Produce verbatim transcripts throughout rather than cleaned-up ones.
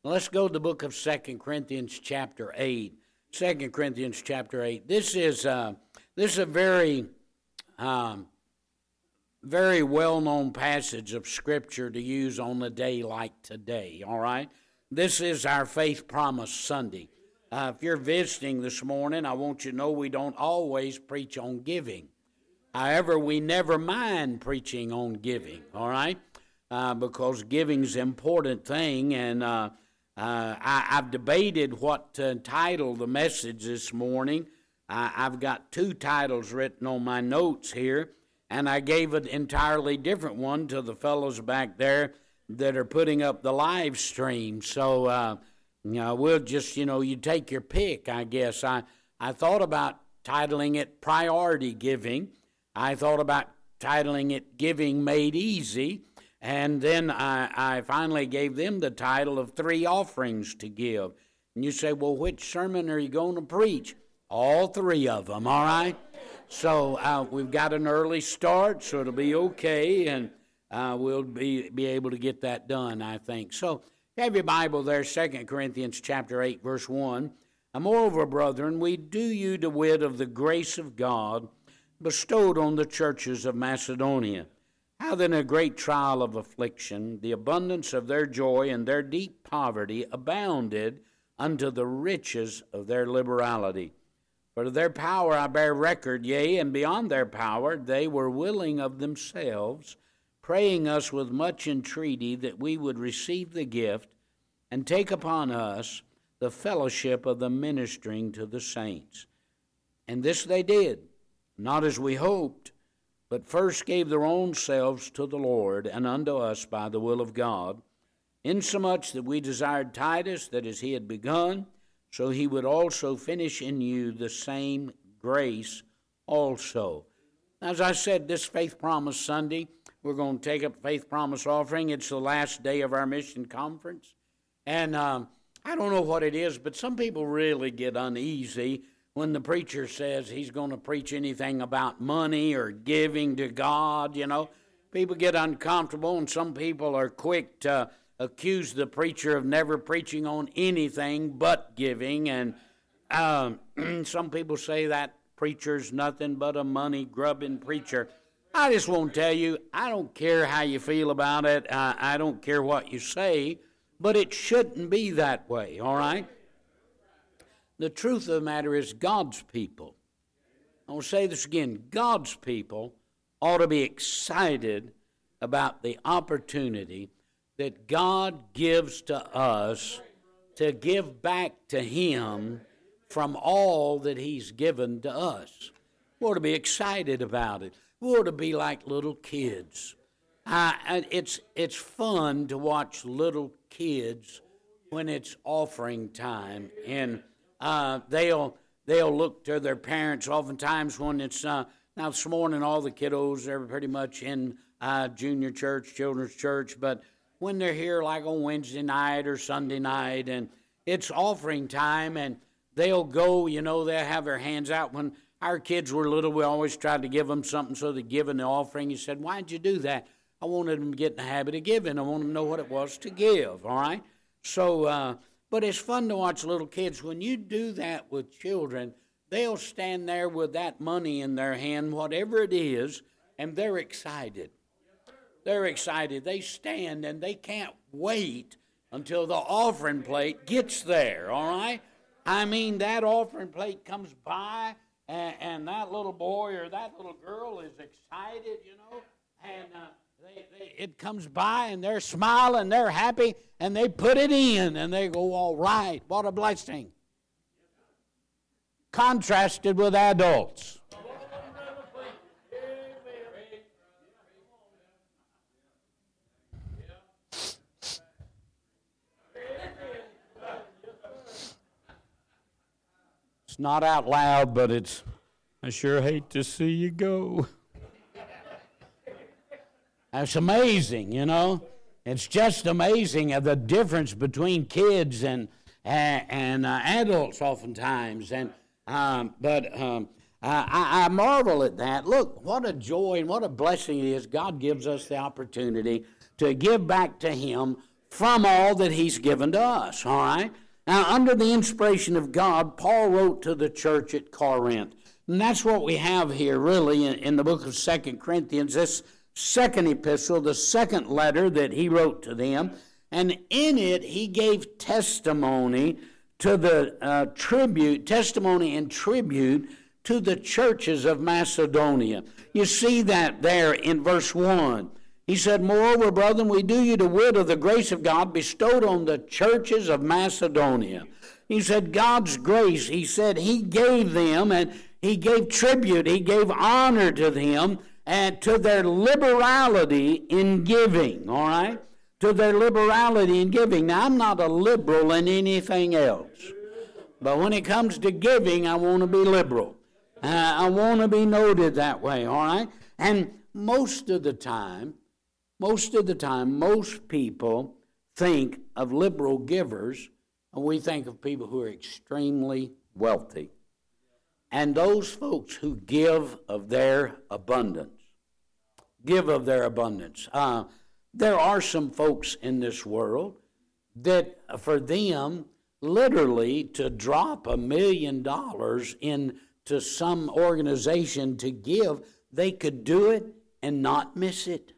Let's go to the book of Second Corinthians chapter eight. Second Corinthians chapter eight. This is uh, this is a very um, very well-known passage of Scripture to use on a day like today. All right, this is our Faith Promise Sunday. Uh, if you're visiting this morning, I want you to know we don't always preach on giving. However, we never mind preaching on giving. All right, uh, because giving's an important thing, and uh, Uh, I, I've debated what to entitle the message this morning. Uh, I've got two titles written on my notes here, and I gave an entirely different one to the fellows back there that are putting up the live stream. So, uh, you know, we'll just, you know, you take your pick, I guess. I, I thought about titling it Priority Giving. I thought about titling it Giving Made Easy. And then I, I finally gave them the title of Three Offerings to Give. And you say, well, which sermon are you going to preach? All three of them, all right? So uh, we've got an early start, so it'll be okay, and uh, we'll be, be able to get that done, I think. So have your Bible there, Second Corinthians chapter eight, verse one. And moreover, brethren, we do you to wit of the grace of God bestowed on the churches of Macedonia. How then a great trial of affliction, the abundance of their joy and their deep poverty abounded unto the riches of their liberality. For to their power I bear record, yea, and beyond their power they were willing of themselves, praying us with much entreaty that we would receive the gift and take upon us the fellowship of the ministering to the saints. And this they did, not as we hoped, but first gave their own selves to the Lord and unto us by the will of God, insomuch that we desired Titus, that as he had begun, so he would also finish in you the same grace also. As I said, this Faith Promise Sunday, we're going to take up Faith Promise offering. It's the last day of our mission conference. And um, I don't know what it is, but some people really get uneasy when the preacher says he's going to preach anything about money or giving to God. You know, people get uncomfortable, and some people are quick to accuse the preacher of never preaching on anything but giving. And um, some people say that preacher's nothing but a money-grubbing preacher. I just want to tell you, I don't care how you feel about it. Uh, I don't care what you say, but it shouldn't be that way, all right? The truth of the matter is God's people, I will say this again, God's people ought to be excited about the opportunity that God gives to us to give back to Him from all that He's given to us. We ought to be excited about it. We ought to be like little kids. Uh, it's, it's fun to watch little kids when it's offering time, and Uh, they'll they'll look to their parents oftentimes when it's uh, now this morning all the kiddos are pretty much in uh, junior church, children's church, but when they're here like on Wednesday night or Sunday night and it's offering time and they'll go, you know, they'll have their hands out. When our kids were little, we always tried to give them something, so they give in the offering. He said, why'd you do that? I wanted them to get in the habit of giving. I wanted them to know what it was to give, all right? So, uh, But it's fun to watch little kids. When you do that with children, they'll stand there with that money in their hand, whatever it is, and they're excited. They're excited. They stand and they can't wait until the offering plate gets there, all right? I mean, that offering plate comes by, and, and that little boy or that little girl is excited, you know, and uh, They, they, it comes by and they're smiling, they're happy, and they put it in and they go, all right, what a blessing. Contrasted with adults. It's not out loud, but it's, I sure hate to see you go. That's amazing, you know. It's just amazing uh, the difference between kids and uh, and uh, adults oftentimes. And um, but um, I, I marvel at that. Look, what a joy and what a blessing it is. God gives us the opportunity to give back to Him from all that he's given to us, all right? Now, under the inspiration of God, Paul wrote to the church at Corinth. And that's what we have here, really, in, in the book of Second Corinthians, this second epistle, the second letter that he wrote to them. And in it, he gave testimony to the uh, tribute, testimony and tribute to the churches of Macedonia. You see that there in verse one. He said, moreover, brethren, we do you to wit of the grace of God bestowed on the churches of Macedonia. He said, God's grace, he said, he gave them, and he gave tribute, he gave honor to them, and to their liberality in giving, all right? To their liberality in giving. Now, I'm not a liberal in anything else, but when it comes to giving, I want to be liberal. Uh, I want to be noted that way, all right? And most of the time, most of the time, most people think of liberal givers, and we think of people who are extremely wealthy. And those folks who give of their abundance, give of their abundance. Uh, there are some folks in this world that for them, literally, to drop a million dollars into some organization to give, they could do it and not miss it.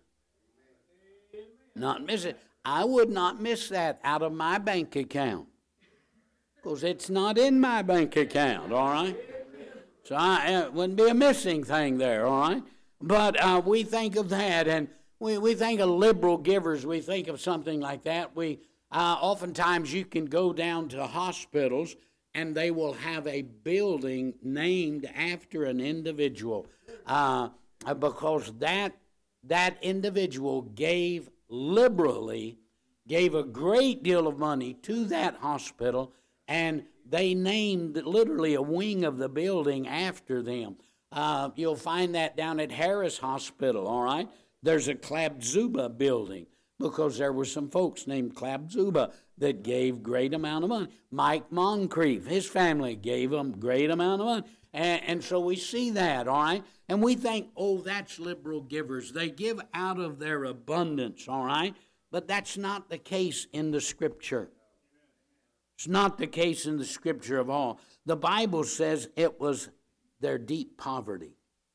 Not miss it. I would not miss that out of my bank account because it's not in my bank account, all right? So I, it wouldn't be a missing thing there, all right? But uh, we think of that, and we, we think of liberal givers. We think of something like that. We uh, oftentimes you can go down to hospitals, and they will have a building named after an individual uh, because that that individual gave liberally, gave a great deal of money to that hospital, and they named literally a wing of the building after them. Uh, you'll find that down at Harris Hospital, all right? There's a Klapzuba building because there were some folks named Klapzuba that gave great amount of money. Mike Moncrief, his family gave him great amount of money. And, and so we see that, all right? And we think, oh, that's liberal givers. They give out of their abundance, all right? But that's not the case in the Scripture. It's not the case in the Scripture of all. The Bible says it was their deep poverty.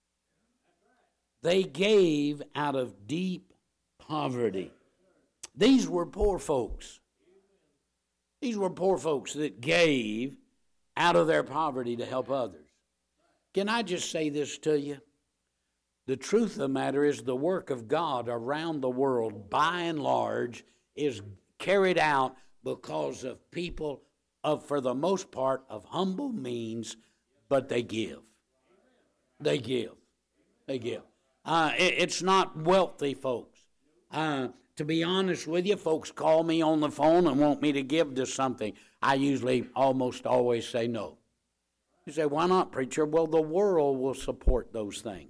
They gave out of deep poverty. These were poor folks. These were poor folks that gave out of their poverty to help others. Can I just say this to you? The truth of the matter is the work of God around the world, by and large, is carried out because of people of, for the most part, of humble means, but they give. They give. They give. Uh, it, it's not wealthy folks. Uh, to be honest with you, folks call me on the phone and want me to give to something. I usually almost always say no. You say, why not, preacher? Well, the world will support those things.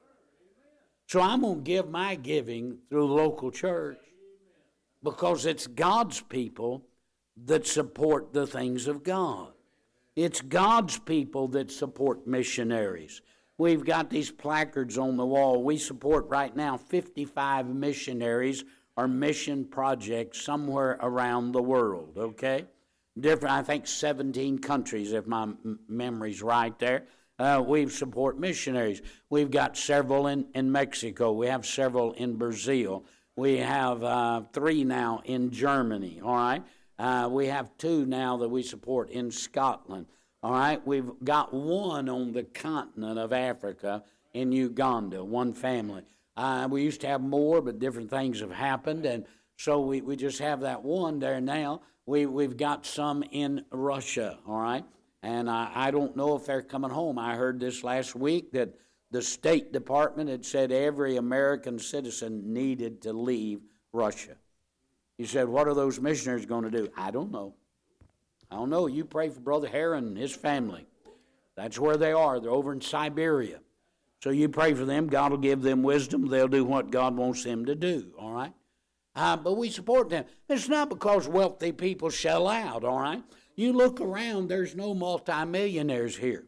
So I'm going to give my giving through the local church because it's God's people that support the things of God. It's God's people that support missionaries. We've got these placards on the wall. We support right now fifty-five missionaries or mission projects somewhere around the world, okay? Different, I think seventeen countries, if my m- memory's right there. Uh, we support missionaries. We've got several in, in Mexico. We have several in Brazil. We have uh, three now in Germany, all right? Uh, we have two now that we support in Scotland, all right? We've got one on the continent of Africa in Uganda, one family. Uh, we used to have more, but different things have happened, and so we, we just have that one there now. We, we've got some in Russia, all right? And I, I don't know if they're coming home. I heard this last week that the State Department had said every American citizen needed to leave Russia. He said, what are those missionaries going to do? I don't know. I don't know. You pray for Brother Heron and his family. That's where they are. They're over in Siberia. So you pray for them. God will give them wisdom. They'll do what God wants them to do, all right? Uh, but we support them. It's not because wealthy people shell out, all right? You look around, there's no multimillionaires here.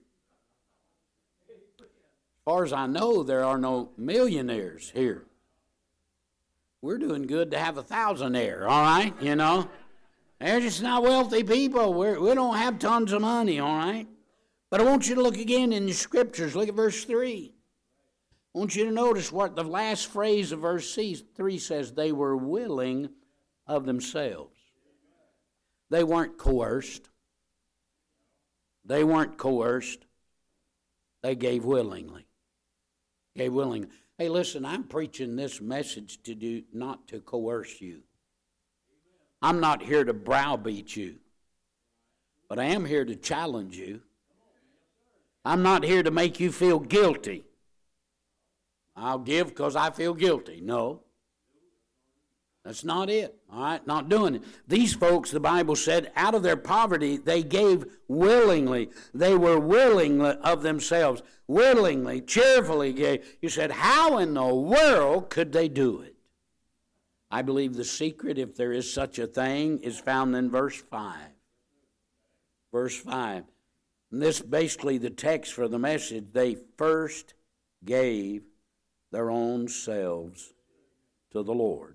As far as I know, there are no millionaires here. we're doing good to have a thousand there, all right, you know. They're just not wealthy people. We're, we don't have tons of money, all right. But I want you to look again in the scriptures. Look at verse three. I want you to notice what the last phrase of verse three says. They were willing of themselves. They weren't coerced. They weren't coerced. They gave willingly. Gave willingly. Hey, listen, I'm preaching this message to do not to coerce you. I'm not here to browbeat you, but I am here to challenge you. I'm not here to make you feel guilty. I'll give because I feel guilty. No. That's not it. All right, not doing it. These folks, the Bible said, out of their poverty, they gave willingly. They were willing of themselves, willingly, cheerfully gave. You said, how in the world could they do it? I believe the secret, if there is such a thing, is found in verse five. Verse five. And this basically the text for the message. They first gave their own selves to the Lord.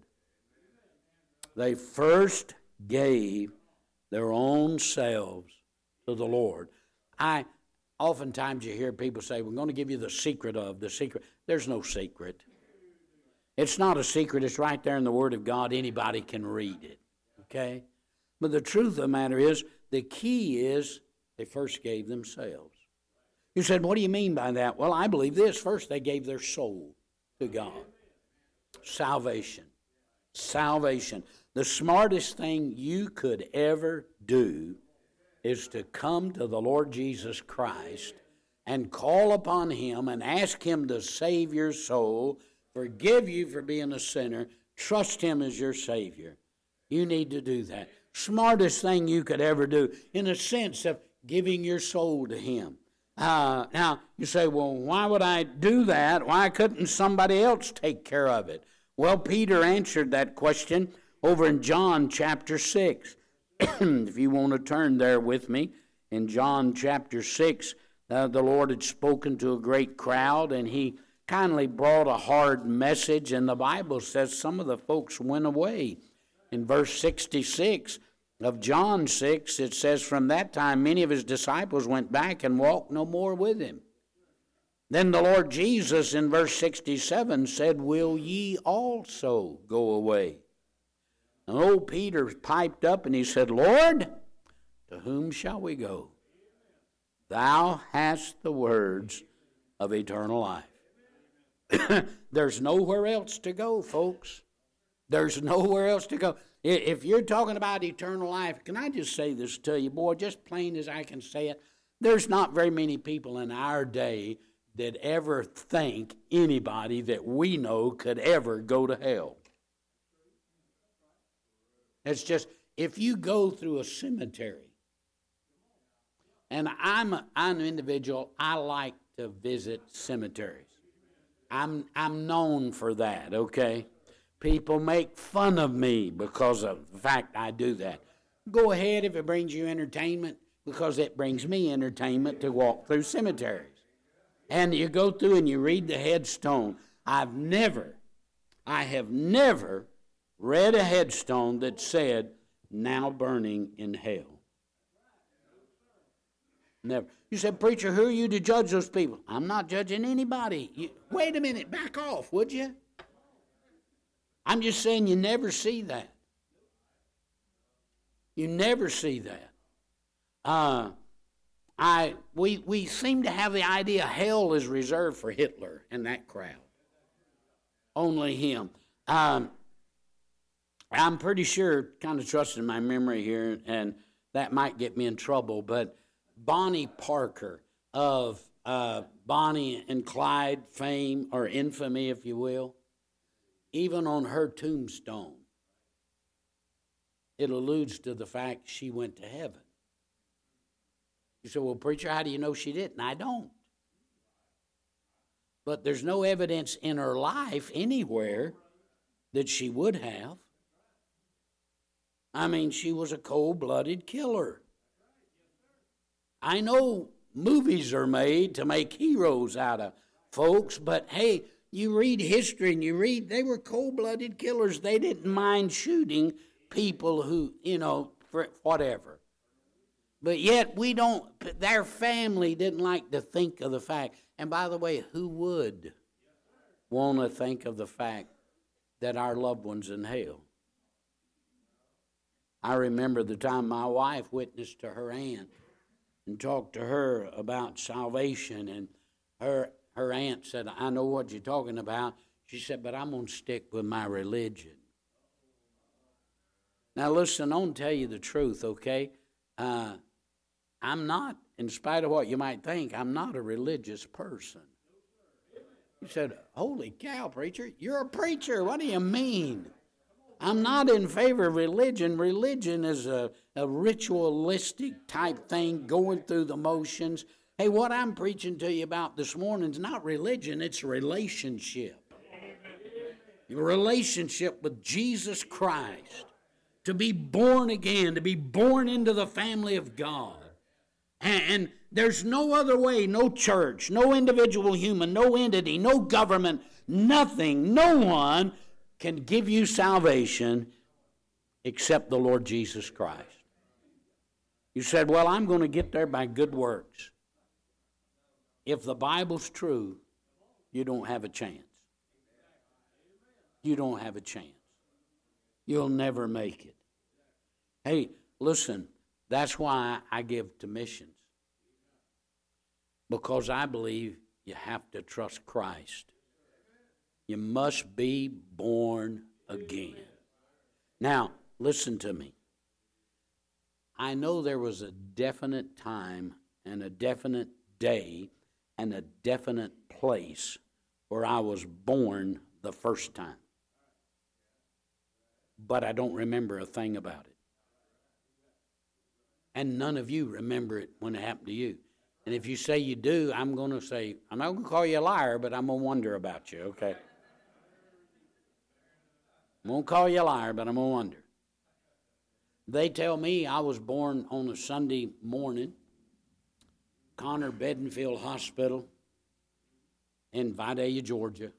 They first gave their own selves to the Lord. I oftentimes you hear people say, we're going to give you the secret of the secret. There's no secret. It's not a secret. It's right there in the Word of God. Anybody can read it. Okay? But the truth of the matter is, the key is they first gave themselves. You said, what do you mean by that? Well, I believe this. First, they gave their soul to God. Salvation. Salvation. The smartest thing you could ever do is to come to the Lord Jesus Christ and call upon Him and ask Him to save your soul, forgive you for being a sinner, trust Him as your Savior. You need to do that. Smartest thing you could ever do in a sense of giving your soul to Him. Uh, now, you say, well, why would I do that? Why couldn't somebody else take care of it? Well, Peter answered that question over in John chapter six. If you want to turn there with me, in John chapter six, uh, the Lord had spoken to a great crowd, and He kindly brought a hard message, and the Bible says some of the folks went away. In verse sixty-six of John six, it says, from that time many of His disciples went back and walked no more with Him. Then the Lord Jesus in verse sixty-seven said, will ye also go away? And old Peter piped up and he said, Lord, to whom shall we go? Thou hast the words of eternal life. There's nowhere else to go, folks. There's nowhere else to go. If you're talking about eternal life, can I just say this to you, boy, just plain as I can say it, there's not very many people in our day that ever think anybody that we know could ever go to hell. It's just, if you go through a cemetery, and I'm, a, I'm an individual, I like to visit cemeteries. I'm, I'm known for that, okay? People make fun of me because of the fact I do that. Go ahead if it brings you entertainment, because it brings me entertainment to walk through cemeteries. And you go through and you read the headstone. I've never, I have never read a headstone that said, now burning in hell. Never. You said, preacher, who are you to judge those people? I'm not judging anybody. You, wait a minute, back off, would you? I'm just saying you never see that. You never see that. Uh, I we we seem to have the idea hell is reserved for Hitler and that crowd. Only him. Um, I'm pretty sure, kind of trusting my memory here, and that might get me in trouble, but Bonnie Parker of uh, Bonnie and Clyde fame, or infamy, if you will, even on her tombstone, it alludes to the fact she went to heaven. You say, well, preacher, how do you know she didn't? I don't. But there's no evidence in her life anywhere that she would have. I mean, she was a cold-blooded killer. I know movies are made to make heroes out of folks, but hey, you read history and you read, they were cold-blooded killers. They didn't mind shooting people who, you know, for whatever. But yet we don't, their family didn't like to think of the fact. And by the way, who would want to think of the fact that our loved one's in hell? I remember the time my wife witnessed to her aunt and talked to her about salvation, and her her aunt said, I know what you're talking about. She said, but I'm going to stick with my religion. Now listen, I want to tell you the truth, okay? Uh, I'm not, in spite of what you might think, I'm not a religious person. You said, holy cow, preacher, you're a preacher. What do you mean? I'm not in favor of religion. Religion is a, a ritualistic type thing, going through the motions. Hey, what I'm preaching to you about this morning is not religion, it's relationship. Your relationship with Jesus Christ. To be born again, to be born into the family of God. And, and there's no other way, no church, no individual human, no entity, no government, nothing, no one can give you salvation except the Lord Jesus Christ. You said, well, I'm going to get there by good works. If the Bible's true, you don't have a chance. You don't have a chance. You'll never make it. Hey, listen, that's why I give to missions. Because I believe you have to trust Christ. You must be born again. Now, listen to me. I know there was a definite time and a definite day and a definite place where I was born the first time. But I don't remember a thing about it. And none of you remember it when it happened to you. And if you say you do, I'm going to say, I'm not going to call you a liar, but I'm going to wonder about you, okay? I won't call you a liar, but I'm going to wonder. They tell me I was born on a Sunday morning, Connor Bedingfield Hospital in Vidalia, Georgia,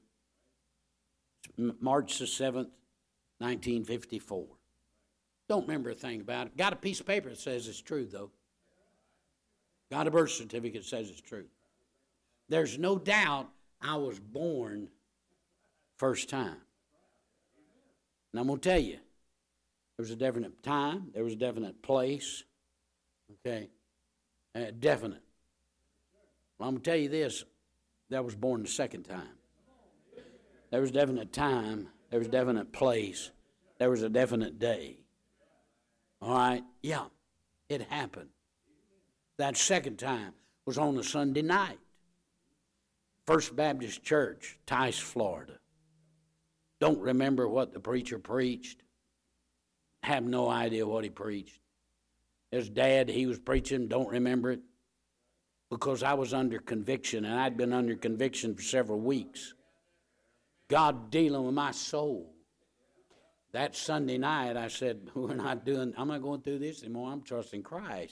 March the seventh, nineteen fifty-four. Don't remember a thing about it. Got a piece of paper that says it's true, though. Got a birth certificate that says it's true. There's no doubt I was born first time. And I'm going to tell you, there was a definite time, there was a definite place, okay, uh, definite. Well, I'm going to tell you this, that was born the second time. There was a definite time, there was a definite place, there was a definite day. All right, yeah, it happened. That second time was on a Sunday night. First Baptist Church, Tice, Florida. Don't remember what the preacher preached. Have no idea what he preached. His dad, he was preaching, don't remember it. Because I was under conviction, and I'd been under conviction for several weeks. God dealing with my soul. That Sunday night, I said, we're not doing, I'm not going through this anymore. I'm trusting Christ.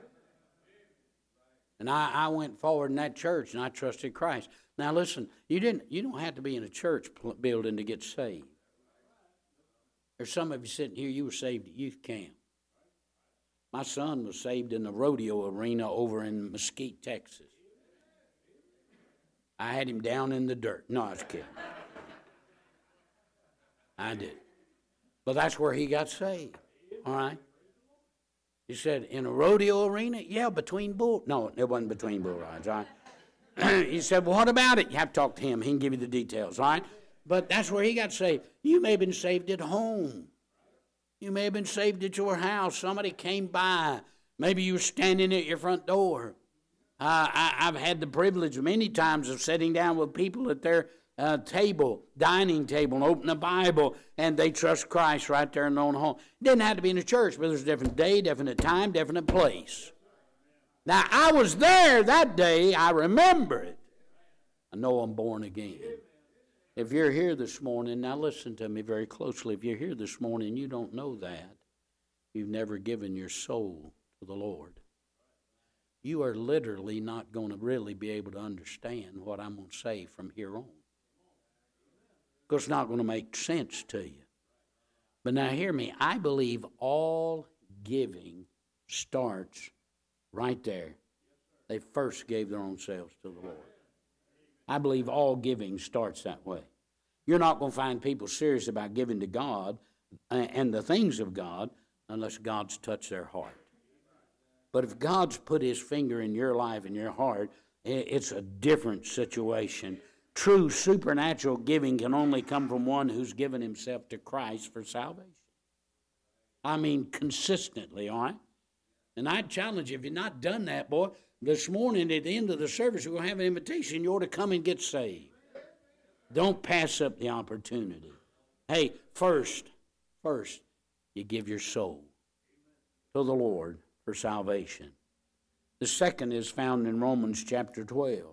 And I, I went forward in that church, and I trusted Christ. Now listen, you didn't. You don't have to be in a church building to get saved. There's some of you sitting here, you were saved at youth camp. My son was saved in the rodeo arena over in Mesquite, Texas. I had him down in the dirt. No, I was kidding. I did. But that's where he got saved, all right? He said, in a rodeo arena? Yeah, between bull. No, it wasn't between bull rides, all right? He said, well, what about it? You have to talk to him. He can give you the details, all right? But that's where he got saved. You may have been saved at home. You may have been saved at your house. Somebody came by. Maybe you were standing at your front door. Uh, I, I've had the privilege many times of sitting down with people at their uh, table, dining table, and open the Bible, and they trust Christ right there in their own home. It didn't have to be in a church, but there's a different day, definite time, definite place. Now, I was there that day. I remember it. I know I'm born again. If you're here this morning, now listen to me very closely. If you're here this morning, you don't know that. You've never given your soul to the Lord. You are literally not going to really be able to understand what I'm going to say from here on. because it's not going to make sense to you. But now hear me. I believe all giving starts right there. They first gave their own selves to the Lord. I believe all giving starts that way. You're not going to find people serious about giving to God and the things of God unless God's touched their heart. But if God's put his finger in your life and your heart, it's a different situation. True supernatural giving can only come from one who's given himself to Christ for salvation. I mean, consistently, all right? And I challenge you, if you've not done that, boy, this morning at the end of the service, we're going to have an invitation. You ought to come and get saved. Don't pass up the opportunity. Hey, first, first, you give your soul to the Lord for salvation. The second is found in Romans chapter twelve.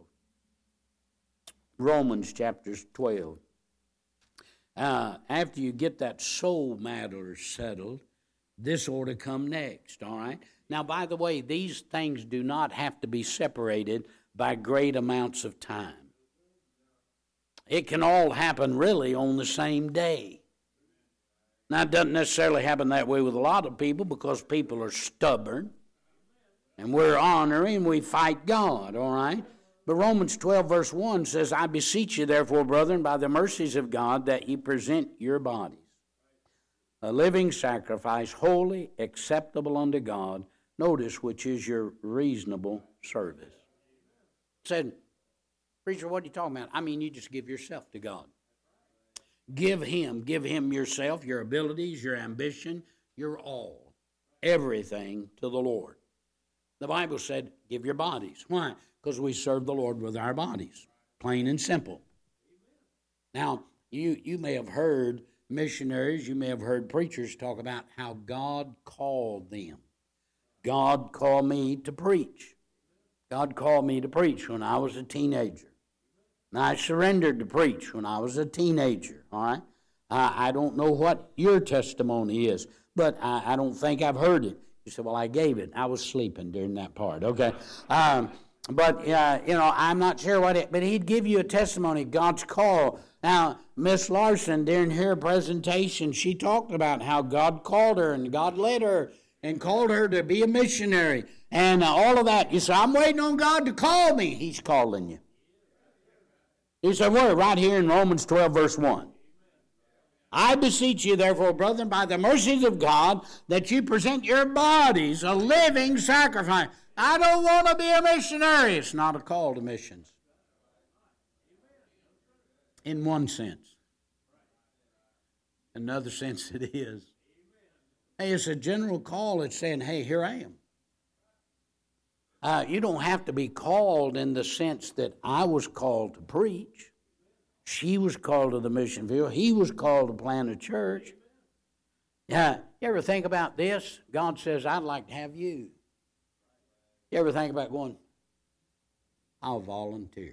Romans chapter twelve. Uh, after you get that soul matter settled, this ought to come next, all right? Now, by the way, these things do not have to be separated by great amounts of time. It can all happen really on the same day. Now, it doesn't necessarily happen that way with a lot of people because people are stubborn, and we're honoring, we fight God, all right? But Romans twelve, verse one says, I beseech you, therefore, brethren, by the mercies of God, that ye present your bodies a living sacrifice, holy, acceptable unto God, notice, which is your reasonable service. Said, preacher, what are you talking about? I mean, you just give yourself to God. Give him, give him yourself, your abilities, your ambition, your all, everything to the Lord. The Bible said, give your bodies. Why? Because we serve the Lord with our bodies, plain and simple. Now, you, you may have heard missionaries, you may have heard preachers talk about how God called them. God called me to preach. God called me to preach when I was a teenager. And I surrendered to preach when I was a teenager, all right? I, I don't know what your testimony is, but I, I don't think I've heard it. You said, well, I gave it. I was sleeping during that part, okay? Um, but, uh, you know, I'm not sure what it, but he'd give you a testimony, God's call. Now, Miss Larson, during her presentation, she talked about how God called her and God led her and called her to be a missionary and uh, all of that. You say, I'm waiting on God to call me. He's calling you. He said, where? Right here in Romans twelve, verse one. I beseech you, therefore, brethren, by the mercies of God, that you present your bodies a living sacrifice. I don't want to be a missionary. It's not a call to missions. In one sense. Another sense it is. Hey, it's a general call. It's saying, hey, here I am. Uh, you don't have to be called in the sense that I was called to preach. She was called to the mission field. He was called to plant a church. Yeah, you ever think about this? God says, I'd like to have you. You ever think about going, I'll volunteer.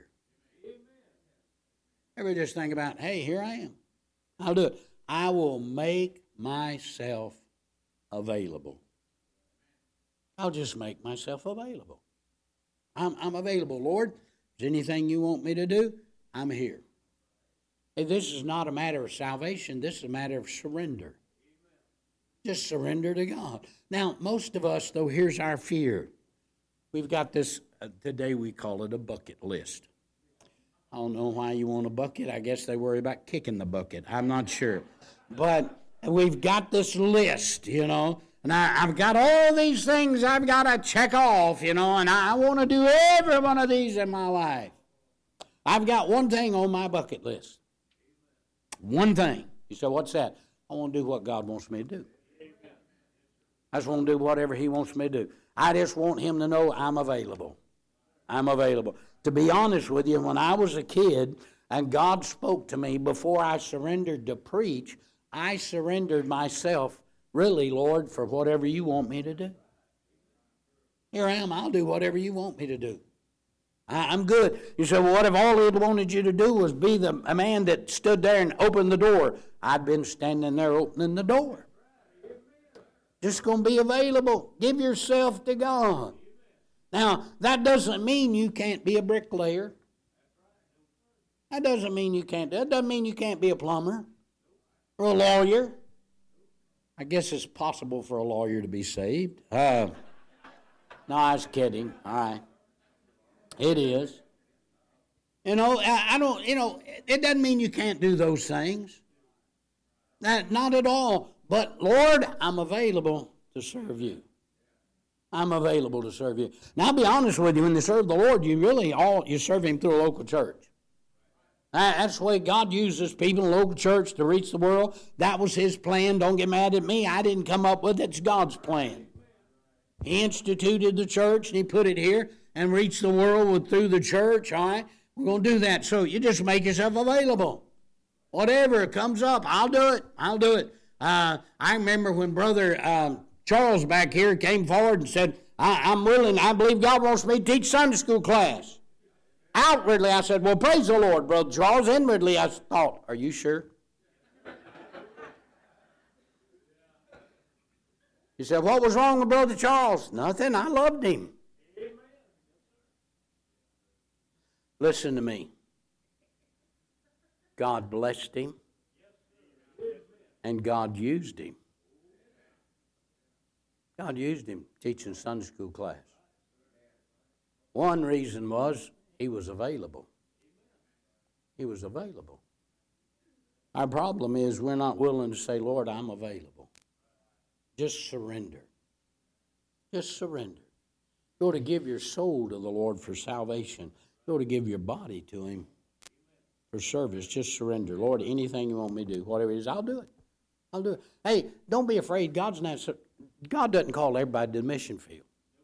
Ever just think about, hey, here I am. I'll do it. I will make myself available. I'll just make myself available. I'm, I'm available, Lord. Is there anything you want me to do? I'm here. Hey, this is not a matter of salvation. This is a matter of surrender. Just surrender to God. Now, most of us, though, here's our fear. We've got this, uh, today we call it a bucket list. I don't know why you want a bucket. I guess they worry about kicking the bucket. I'm not sure. But we've got this list, you know. And I, I've got all these things I've got to check off, you know, and I, I want to do every one of these in my life. I've got one thing on my bucket list. One thing. You say, what's that? I want to do what God wants me to do. I just want to do whatever he wants me to do. I just want him to know I'm available. I'm available. To be honest with you, when I was a kid and God spoke to me before I surrendered to preach, I surrendered myself, really, Lord, for whatever you want me to do. Here I am. I'll do whatever you want me to do. I, I'm good. You say, well, what if all he wanted you to do was be the a man that stood there and opened the door? I'd been standing there opening the door. Just going to be available. Give yourself to God. Now, that doesn't mean you can't be a bricklayer. That doesn't mean you can't. That doesn't mean you can't be a plumber or a lawyer. I guess it's possible for a lawyer to be saved. Uh, no, I was kidding. All right. It is. You know, I, I don't, you know, it doesn't mean you can't do those things. That, not at all. But, Lord, I'm available to serve you. I'm available to serve you. Now, I'll be honest with you, when you serve the Lord, you really all, you serve him through a local church. That's the way God uses people in a local church to reach the world. That was his plan. Don't get mad at me. I didn't come up with it. It's God's plan. He instituted the church, and he put it here and reached the world with, through the church. All right? We're going to do that. So you just make yourself available. Whatever comes up, I'll do it. I'll do it. Uh, I remember when Brother um, Charles back here came forward and said, I, I'm willing, I believe God wants me to teach Sunday school class. Outwardly, I said, well, praise the Lord, Brother Charles. Inwardly, I thought, are you sure? He said, what was wrong with Brother Charles? Nothing. I loved him. Amen. Listen to me. God blessed him, and God used him. God used him teaching Sunday school class. One reason was he was available. He was available. Our problem is we're not willing to say, Lord, I'm available. Just surrender. Just surrender. Go to give your soul to the Lord for salvation. Go to give your body to him for service. Just surrender. Lord, anything you want me to do, whatever it is, I'll do it. I'll do it. Hey, don't be afraid. God's not, God doesn't call everybody to the mission field.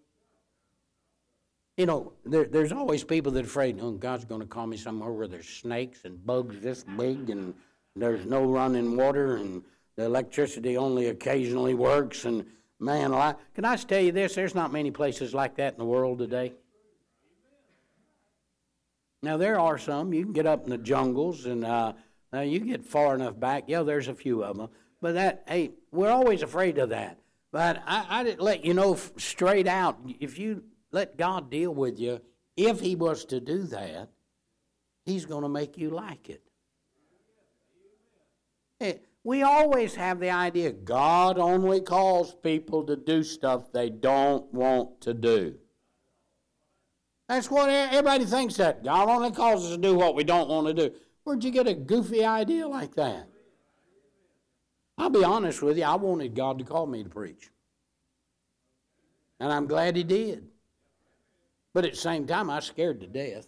You know, there, there's always people that are afraid, oh, God's going to call me somewhere where there's snakes and bugs this big and there's no running water and the electricity only occasionally works. And, man, I, can I tell you this? There's not many places like that in the world today. Now, there are some. You can get up in the jungles and uh, uh, you get far enough back. Yeah, there's a few of them. But that, hey, we're always afraid of that. But I, I didn't let you know straight out, if you let God deal with you, if he was to do that, he's going to make you like it. Hey, we always have the idea God only calls people to do stuff they don't want to do. That's what everybody thinks, that God only calls us to do what we don't want to do. Where'd you get a goofy idea like that? I'll be honest with you, I wanted God to call me to preach. And I'm glad he did. But at the same time, I was scared to death.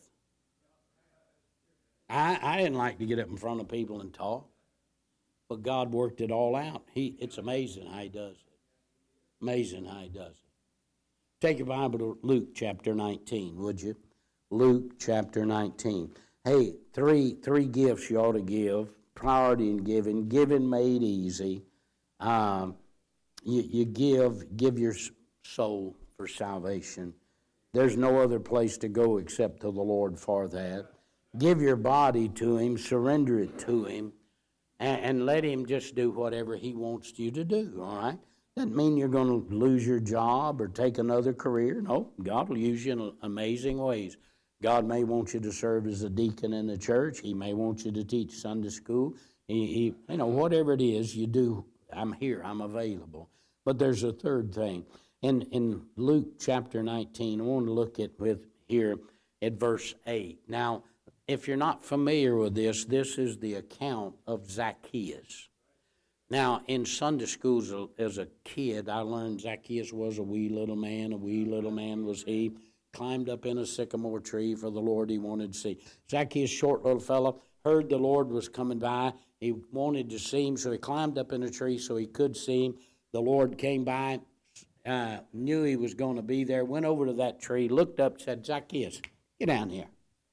I, I didn't like to get up in front of people and talk. But God worked it all out. He, it's amazing how he does it. Amazing how he does it. Take your Bible to Luke chapter nineteen, would you? Luke chapter nineteen. Hey, three three gifts you ought to give. Priority in giving. Giving made easy. Um, you, you give, give your soul for salvation. There's no other place to go except to the Lord for that. Give your body to him. Surrender it to him. And, and let him just do whatever he wants you to do, all right? Doesn't mean you're going to lose your job or take another career. No, God will use you in amazing ways. God may want you to serve as a deacon in the church. He may want you to teach Sunday school. He, he, you know, whatever it is you do, I'm here, I'm available. But there's a third thing. In in Luke chapter nineteen, I want to look at with here at verse eight. Now, if you're not familiar with this, this is the account of Zacchaeus. Now, in Sunday schools as a kid, I learned Zacchaeus was a wee little man. A wee little man was he. Climbed up in a sycamore tree for the Lord he wanted to see. Zacchaeus, short little fellow, heard the Lord was coming by. He wanted to see him, so he climbed up in a tree so he could see him. The Lord came by, uh, knew he was going to be there, went over to that tree, looked up, said, Zacchaeus, get down here.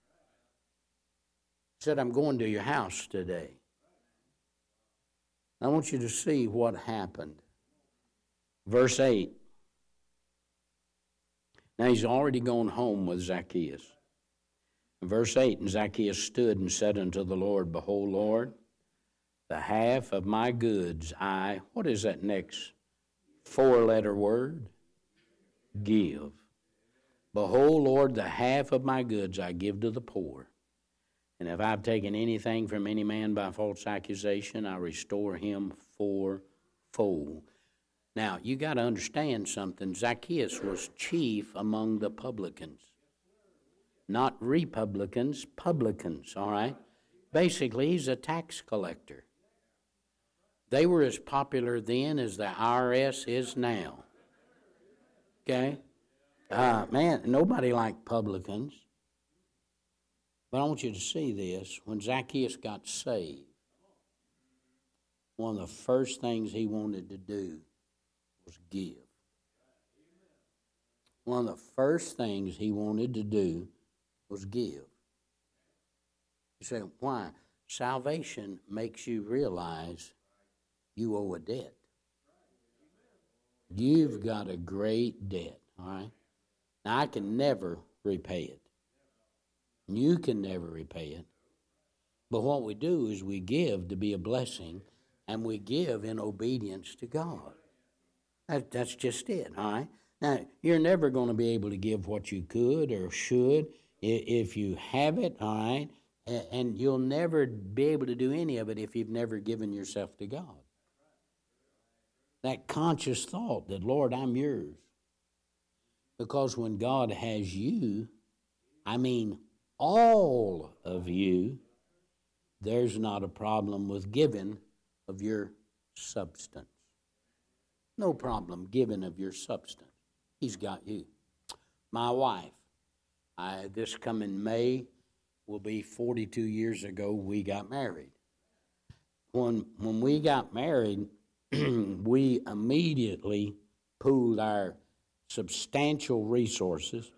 Said, I'm going to your house today. I want you to see what happened. Verse eight. Now he's already gone home with Zacchaeus. Verse eight, and Zacchaeus stood and said unto the Lord, Behold, Lord, the half of my goods I, what is that next four-letter word? Give. Behold, Lord, the half of my goods I give to the poor. And if I've taken anything from any man by false accusation, I restore him fourfold. Now, you got to understand something. Zacchaeus was chief among the publicans. Not Republicans, publicans, all right? Basically, he's a tax collector. They were as popular then as the I R S is now. Okay? Uh, man, nobody liked publicans. But I want you to see this. When Zacchaeus got saved, one of the first things he wanted to do was give. One of the first things he wanted to do was give. You say, why? Salvation makes you realize you owe a debt. You've got a great debt, all right? Now, I can never repay it. You can never repay it. But what we do is we give to be a blessing, and we give in obedience to God. That, that's just it, all right? Now, you're never going to be able to give what you could or should if you have it, all right? And you'll never be able to do any of it if you've never given yourself to God. That conscious thought that, Lord, I'm yours. Because when God has you, I mean all of you, there's not a problem with giving of your substance. No problem giving of your substance. He's got you. My wife, I, this coming May will be forty-two years ago we got married. When, when we got married, we immediately pooled our substantial resources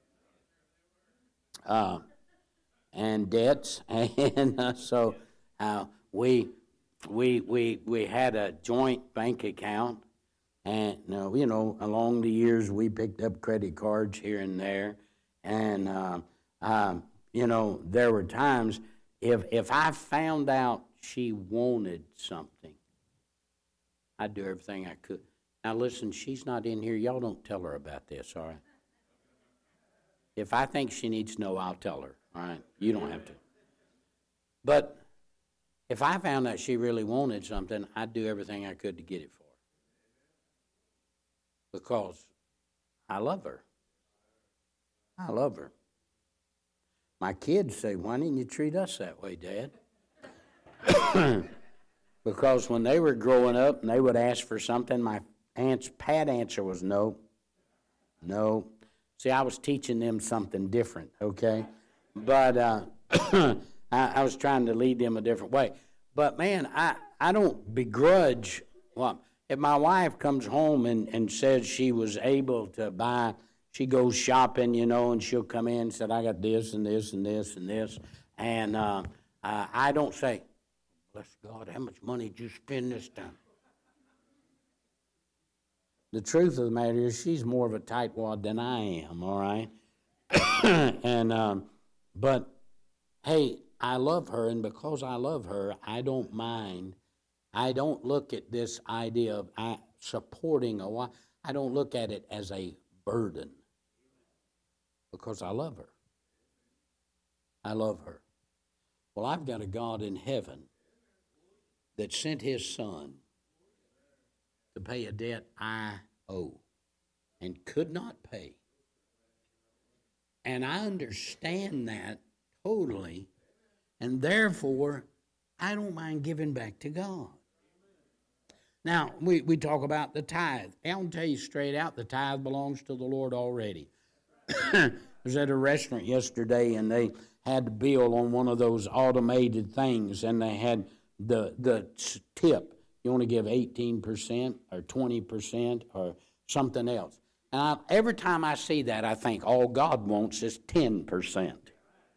uh, and debts, and uh, so uh, we we we we had a joint bank account, and uh, you know, along the years we picked up credit cards here and there, and uh, uh, you know, there were times if if I found out she wanted something, I'd do everything I could. Now listen, she's not in here. Y'all don't tell her about this, all right? If I think she needs to know, I'll tell her, all right? You don't have to. But if I found out she really wanted something, I'd do everything I could to get it for her. Because I love her. I love her. My kids say, why didn't you treat us that way, Dad? Because when they were growing up and they would ask for something, my aunt's pat answer was no, no. See, I was teaching them something different, okay? But uh, I, I was trying to lead them a different way. But, man, I, I don't begrudge. Well, if my wife comes home and, and says she was able to buy, she goes shopping, you know, and she'll come in and say, I got this and this and this and this. And uh, uh, I don't say, bless God, how much money did you spend this time? The truth of the matter is she's more of a tightwad than I am, all right? and um, But, hey, I love her, and because I love her, I don't mind. I don't look at this idea of I, supporting a wife. I don't look at it as a burden because I love her. I love her. Well, I've got a God in heaven that sent his son to pay a debt I owe and could not pay. And I understand that totally, and therefore, I don't mind giving back to God. Now, we, we talk about the tithe. I'll tell you straight out, the tithe belongs to the Lord already. I was at a restaurant yesterday, and they had the bill on one of those automated things, and they had the the tip. You want to give eighteen percent or twenty percent or something else. And I, every time I see that, I think all God wants is ten percent.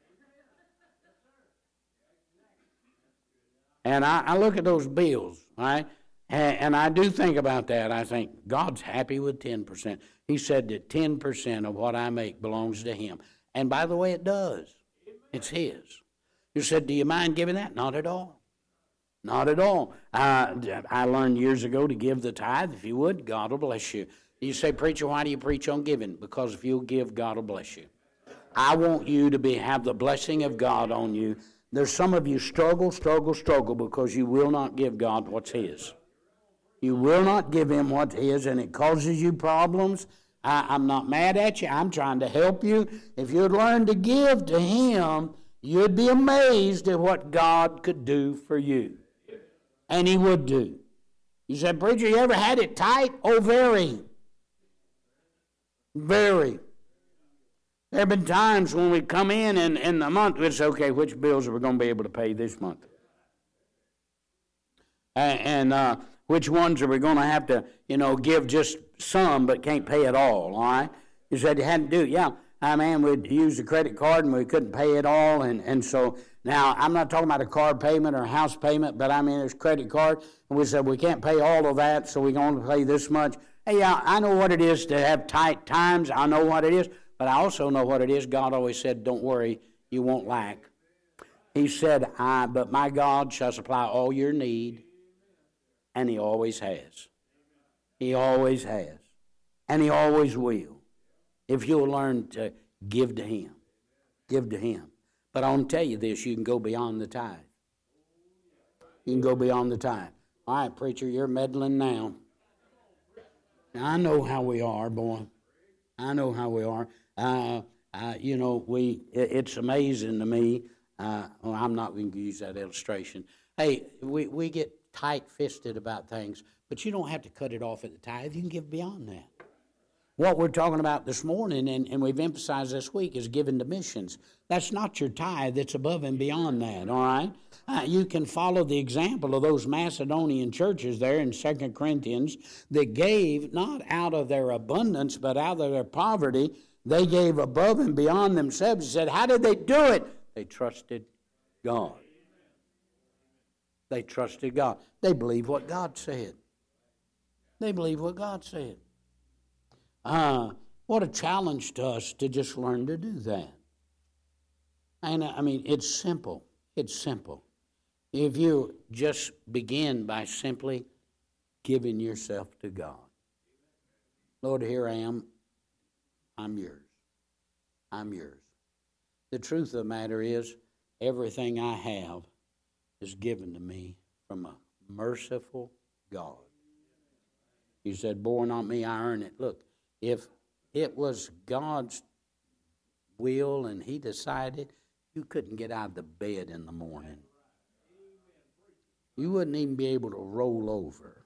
And I, I look at those bills, all right, and, and I do think about that. I think God's happy with ten percent. He said that ten percent of what I make belongs to him. And by the way, it does. It's his. You said, do you mind giving that? Not at all. Not at all. Uh, I learned years ago to give the tithe. If you would, God will bless you. You say, preacher, why do you preach on giving? Because if you'll give, God will bless you. I want you to be have the blessing of God on you, There's some of you struggle, struggle, struggle because you will not give God what's His. You will not give Him what's His, and it causes you problems. I, I'm not mad at you. I'm trying to help you. If you'd learn to give to Him, you'd be amazed at what God could do for you. And He would do. You said, preacher, you ever had it tight? Oh, very. Very. There have been times when we come in and in the month, we'd say, okay, which bills are we going to be able to pay this month? And, and uh, which ones are we going to have to, you know, give just some but can't pay it all, all right? You said you had to do it. Yeah, I mean, we'd use a credit card and we couldn't pay it all. And, and so now I'm not talking about a car payment or a house payment, but I mean, there's credit card. And we said we can't pay all of that, so we're going to pay this much. Hey, yeah, I know what it is to have tight times. I know what it is. But I also know what it is. God always said, don't worry, you won't lack. He said, I, but my God shall supply all your need. And He always has. He always has. And He always will. If you'll learn to give to Him. Give to Him. But I want to tell you this, you can go beyond the tithe. You can go beyond the tithe. All right, preacher, you're meddling now. Now I know how we are, boy. I know how we are. Uh, uh, you know, we. It, it's amazing to me. Uh, well, I'm not going to use that illustration. Hey, we, we get tight-fisted about things, but you don't have to cut it off at the tithe. You can give beyond that. What we're talking about this morning, and, and we've emphasized this week, is giving to missions. That's not your tithe. It's above and beyond that, all right? Uh, you can follow the example of those Macedonian churches there in Second Corinthians that gave not out of their abundance, but out of their poverty. They gave above and beyond themselves. He said, how did they do it? They trusted God. They trusted God. They believed what God said. They believed what God said. Uh, what a challenge to us to just learn to do that. And I mean, it's simple. It's simple. If you just begin by simply giving yourself to God. Lord, here I am. I'm yours. I'm yours. The truth of the matter is, everything I have is given to me from a merciful God. You said, boy, not me, I earn it. Look, if it was God's will and He decided, you couldn't get out of the bed in the morning. You wouldn't even be able to roll over.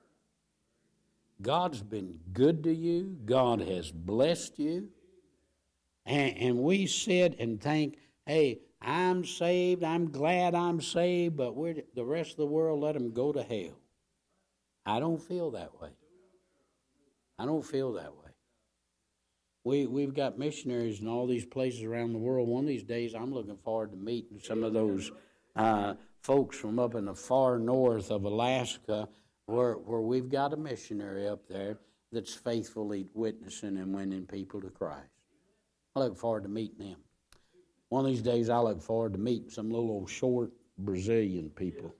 God's been good to you. God has blessed you. And, and we sit and think, hey, I'm saved. I'm glad I'm saved, but we're, the rest of the world, let them go to hell. I don't feel that way. I don't feel that way. We, we've got missionaries in all these places around the world. One of these days, I'm looking forward to meeting some of those uh, folks from up in the far north of Alaska, where, where we've got a missionary up there that's faithfully witnessing and winning people to Christ. I look forward to meeting them. One of these days, I look forward to meeting some little old short Brazilian people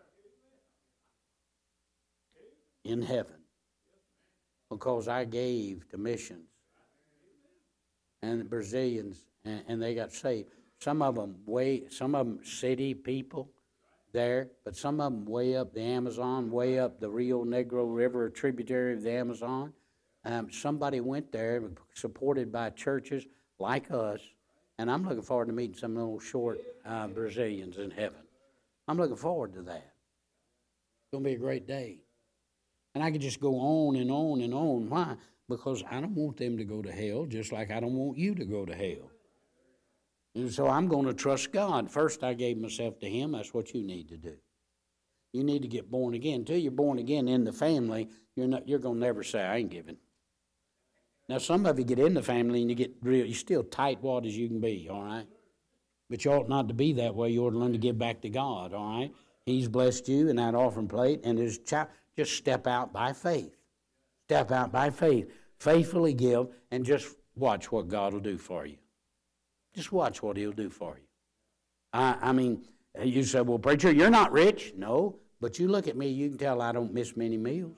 in heaven, because I gave to missions. And the Brazilians, and, and they got saved. Some of them way, some of them city people there, but some of them way up the Amazon, way up the Rio Negro River, a tributary of the Amazon. Um, somebody went there, supported by churches like us, and I'm looking forward to meeting some little short uh, Brazilians in heaven. I'm looking forward to that. It's going to be a great day. And I could just go on and on and on. Why? Because I don't want them to go to hell, just like I don't want you to go to hell. And so I'm going to trust God. First, I gave myself to Him. That's what you need to do. You need to get born again. Until you're born again in the family, you're not. You're going to never say, I ain't giving. Now, some of you get in the family and you get real, you're still tight-wad as you can be, all right? But you ought not to be that way. You ought to learn to give back to God, all right? He's blessed you in that offering plate, and his child, just step out by faith. Step out by faith. Faithfully give, and just watch what God will do for you. Just watch what He'll do for you. I, I mean, you say, well, preacher, you're not rich. No, but you look at me, you can tell I don't miss many meals.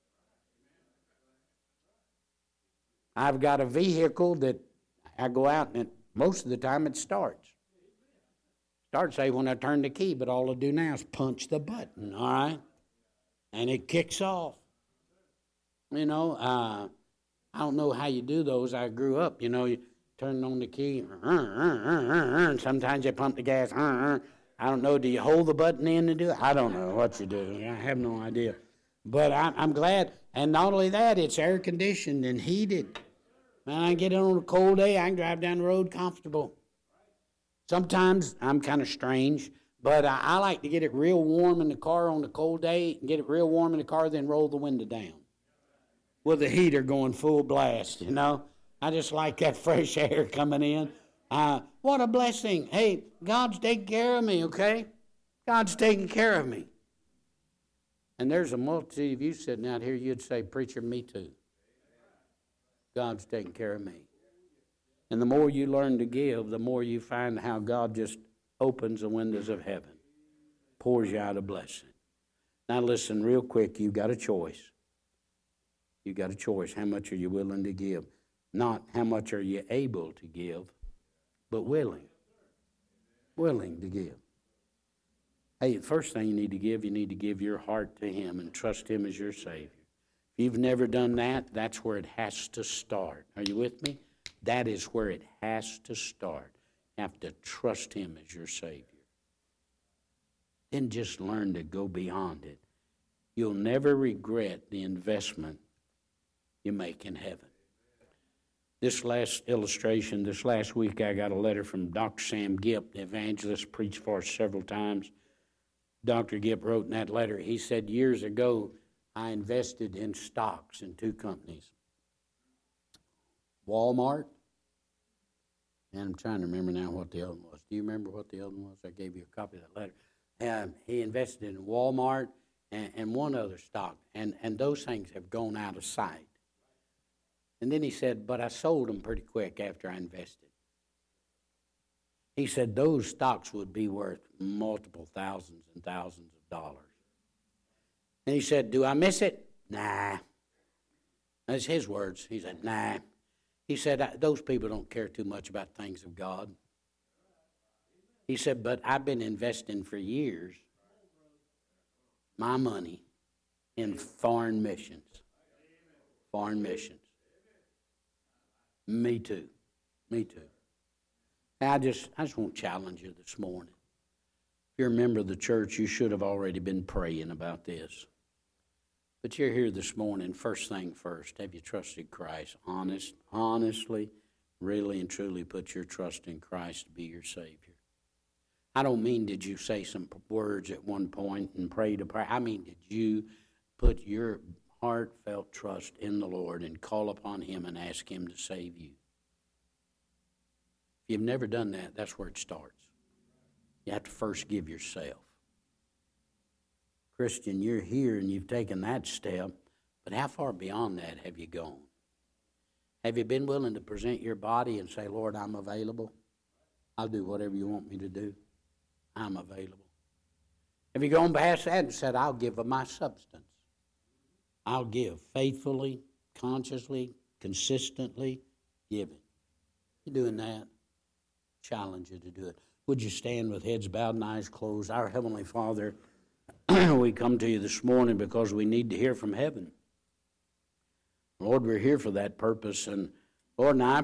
I've got a vehicle that I go out and it, most of the time it starts. Start to say when I turn the key, but all I do now is punch the button, all right? And it kicks off. You know, uh, I don't know how you do those. I grew up, you know, you turn on the key, and sometimes you pump the gas. I don't know, do you hold the button in to do it? I don't know what you do. I have no idea. But I, I'm glad, and not only that, it's air conditioned and heated. When I get on a cold day, I can drive down the road comfortable. Sometimes I'm kind of strange, but I, I like to get it real warm in the car on a cold day, and get it real warm in the car, then roll the window down with the heater going full blast, you know. I just like that fresh air coming in. Uh, what a blessing. Hey, God's taking care of me, okay? God's taking care of me. And there's a multitude of you sitting out here, you'd say, preacher, me too. God's taking care of me. And the more you learn to give, the more you find how God just opens the windows of heaven, pours you out a blessing. Now listen, real quick, you've got a choice. You've got a choice. How much are you willing to give? Not how much are you able to give, but willing. Willing to give. Hey, the first thing you need to give, you need to give your heart to Him and trust Him as your Savior. If you've never done that, that's where it has to start. Are you with me? That is where it has to start. You have to trust Him as your Savior. Then just learn to go beyond it. You'll never regret the investment you make in heaven. This last illustration, this last week, I got a letter from Doctor Sam Gipp, the evangelist, preached for us several times. Doctor Gipp wrote in that letter, he said, years ago, I invested in stocks in two companies. Walmart, and I'm trying to remember now what the other one was. Do you remember what the other one was? I gave you a copy of that letter. Um, he invested in Walmart and, and one other stock, and, and those things have gone out of sight. And then he said, but I sold them pretty quick after I invested. He said those stocks would be worth multiple thousands and thousands of dollars. And he said, do I miss it? Nah. That's his words. He said, nah. He said, those people don't care too much about things of God. He said, but I've been investing for years my money in foreign missions. Foreign missions. Me too. Me too. I just, I just want to challenge you this morning. If you're a member of the church, you should have already been praying about this. But you're here this morning, first thing first, have you trusted Christ? Honest, honestly, really and truly put your trust in Christ to be your Savior. I don't mean did you say some words at one point and pray to pray. I mean did you put your heartfelt trust in the Lord and call upon Him and ask Him to save you? If you've never done that, that's where it starts. You have to first give yourself. Christian, you're here and you've taken that step, but how far beyond that have you gone? Have you been willing to present your body and say, Lord, I'm available? I'll do whatever you want me to do. I'm available. Have you gone past that and said, I'll give of my substance? I'll give faithfully, consciously, consistently, give it. You doing that? Challenge you to do it. Would you stand with heads bowed and eyes closed? Our Heavenly Father, we come to you this morning because we need to hear from heaven. Lord, we're here for that purpose. And Lord, now I